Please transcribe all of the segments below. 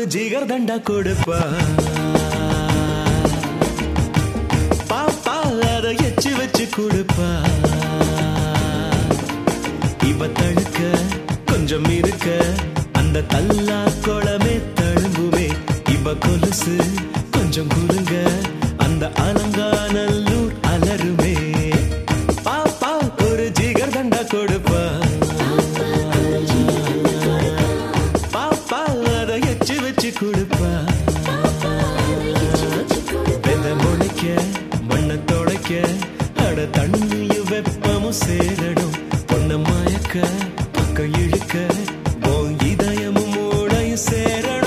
ஜிகர் தண்டா கொடுப்பா பாப்பா அதை எச்சு வச்சு கொடுப்பா இவ தழுக்க கொஞ்சம் இருக்க அந்த தல்லா குளமே தழும்புமே இவ கொலுசு கொஞ்சம் குறுங்க அந்த அலங்காநல்லூர் அலருமே பாப்பா ஒரு ஜிகர் தண்டா கொடுப்பா பாப்பா அதை எச்சு வச்சு கொடுப்பா வெத முளைக்க மண்ண தொலைக்க அட தண்ணியும் வெப்பமும் சேரடும் பொண்ண மயக்க பக்கம் இழுக்க இதயமும் மூளையும் சேரணும்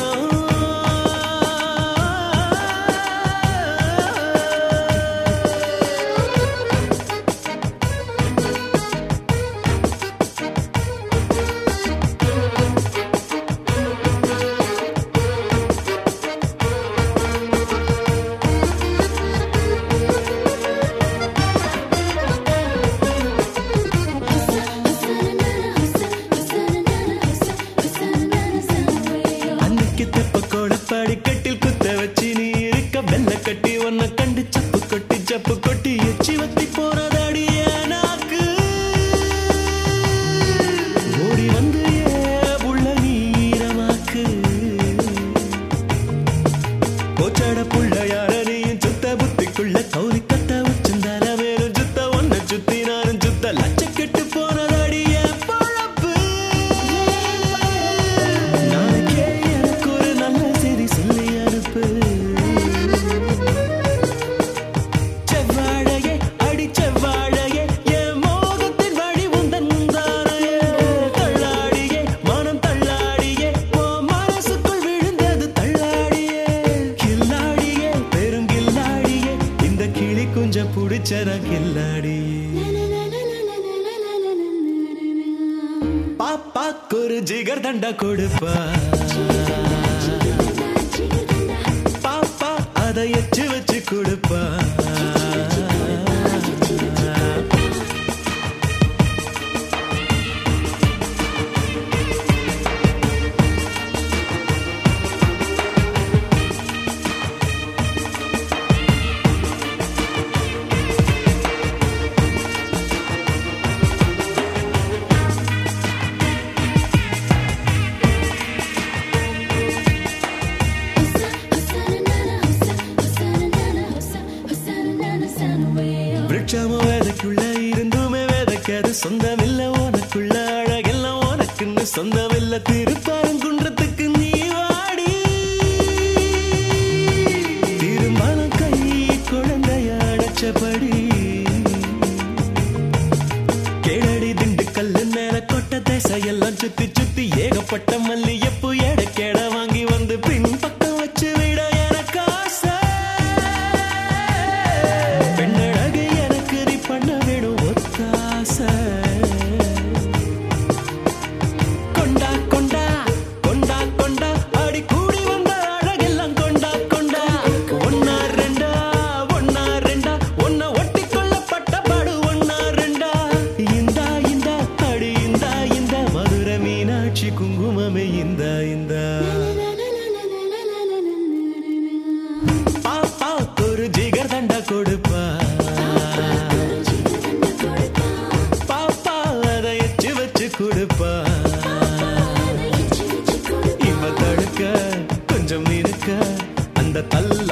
படிக்கட்டில் குத்த வச்சு நீ இருக்க வெள்ள கட்டி ஒன்ன கண்டு சப்பு கொட்டி எச்சி வத்தி போனதாடிய நாக்கு ஓடி வந்து உள்ள நீரமாக்கு கோச்சாட புள்ள யார நீயும் சுத்த புத்திக்குள்ள கௌரி கத்த வச்சுந்தார வேறும் சுத்த ஒன்ன சுத்தி நானும் சுத்த லட்ச கெட்டு போனதாடிய பழப்பு நாளைக்கே எனக்கு ஒரு நல்ல செய்தி சொல்லி அனுப்பு செவ்வாழையே அடி செவ்வாழையே என் மோகத்தின் வழி உந்தன் தாரையே தள்ளாடியே மனம் தள்ளாடியே ஓ மனசுக்குள் விழுந்தது தள்ளாடியே கில்லாடியே பெருங்கில்லாடியே இந்த கிளி குஞ்ச புடிச்சன கில்லாடியே பாப்பாக்கு ஒரு ஜிகர் தண்டா கொடுப்பா பாப்பா அதை எச்சு வச்சு கொடுப்பா விருட்சமும் வேதைக்குள்ள இருந்துமே வேதைக்காது சொந்தமில்ல உனக்குள்ள அழகெல்லாம் உனக்குன்னு சொந்தமில்ல திருப்பாரங்குன்றத்துக்கு நீ வாடி திருமணம் கை குழந்தைய அடைச்சபடி கேளடி திண்டுக்கல்லு மேல கொட்ட தேசையெல்லாம் சுத்தி சுத்தி ஏகப்பட்ட மல்லியப்பு எடைக்கேட வாங்கி வந்து பின் பக்கம் வச்சு விட எனக்கு ஆசை பெண்ணழகு எனக்கு நீ பண்ண வேணும் ஒத்தாசை கொண்டா கொண்டா கொண்டா கொண்டா அடி கூடி வந்த அழகெல்லாம் கொண்டா கொண்டா ஒன்னா ரெண்டா ஒன்ன ஒட்டி கொள்ளப்பட்ட பாடு ஒன்னா ரெண்டா இந்தா இந்தா அடி இந்த மதுரை மீனாட்சி குங்குமமே இந்த பாப்பா ஒரு ஜிகர் தண்டா கொடுப்பா பாப்பா அதை எச்சு வச்சு கொடுப்பா இவ தடுக்க கொஞ்சம் இருக்க அந்த தள்ள